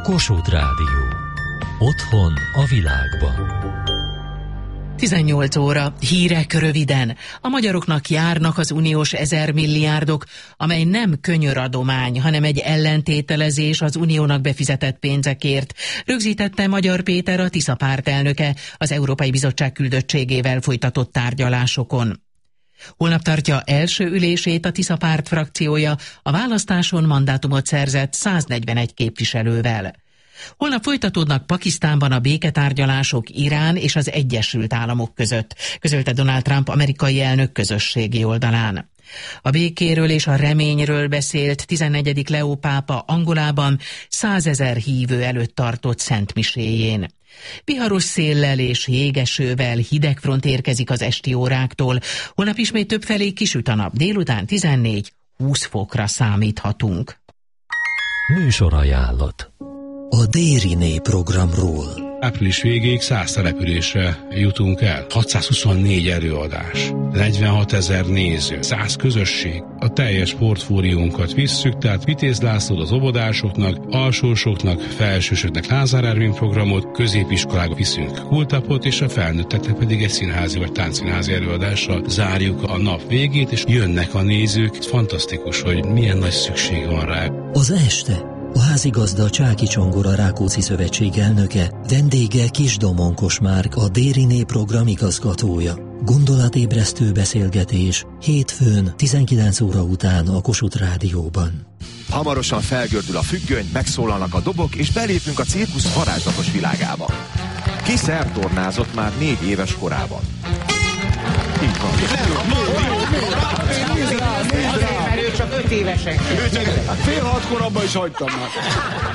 Kossuth Rádió. Otthon a világban. 18 óra, hírek röviden. A magyaroknak járnak az uniós 1000 milliárdok, amely nem könyöradomány, hanem egy ellentételezés az uniónak befizetett pénzekért, rögzítette Magyar Péter, a Tisza párt elnöke az Európai Bizottság küldöttségével folytatott tárgyalásokon. Holnap tartja első ülését a Tisza párt frakciója a választáson mandátumot szerzett 141 képviselővel. Holnap folytatódnak Pakisztánban a béketárgyalások Irán és az Egyesült Államok között, közölte Donald Trump amerikai elnök közösségi oldalán. A békéről és a reményről beszélt 14. Leó pápa Angolában 100 000 hívő előtt tartott szentmiséjén. Viharos széllel és jégesővel hidegfront érkezik az esti óráktól, holnap ismét többfelé kisüt a nap, délután 14-20 fokra számíthatunk. Műsorajánlat. A Dériné programról. Április végéig 100 településre jutunk el. 624 előadás, 46 000 néző, 100 közösség. A teljes portfóliónkat visszük, tehát Vitéz Lászlót az óvodásoknak, alsósoknak, felsősöknek Lázár Ervin programot, középiskolába viszünk kultapot, és a felnőtteknek pedig egy színházi vagy táncszínházi előadással zárjuk a nap végét, és jönnek a nézők. Fantasztikus, hogy milyen nagy szükség van rá. Az este a házigazda Csáky Csongor, a Rákóczi Szövetség elnöke, vendége Kisdomonkos Márk, a Dériné program igazgatója. Gondolatébresztő beszélgetés hétfőn 19 óra után a Kossuth Rádióban. Hamarosan felgördül a függöny, megszólalnak a dobok, és belépünk a cirkusz varázslatos világába. Ki szertornázott már 4 éves korában? Így van. Azért, mert ő csak 5 évesen. Fél 6 abban is hagytam már.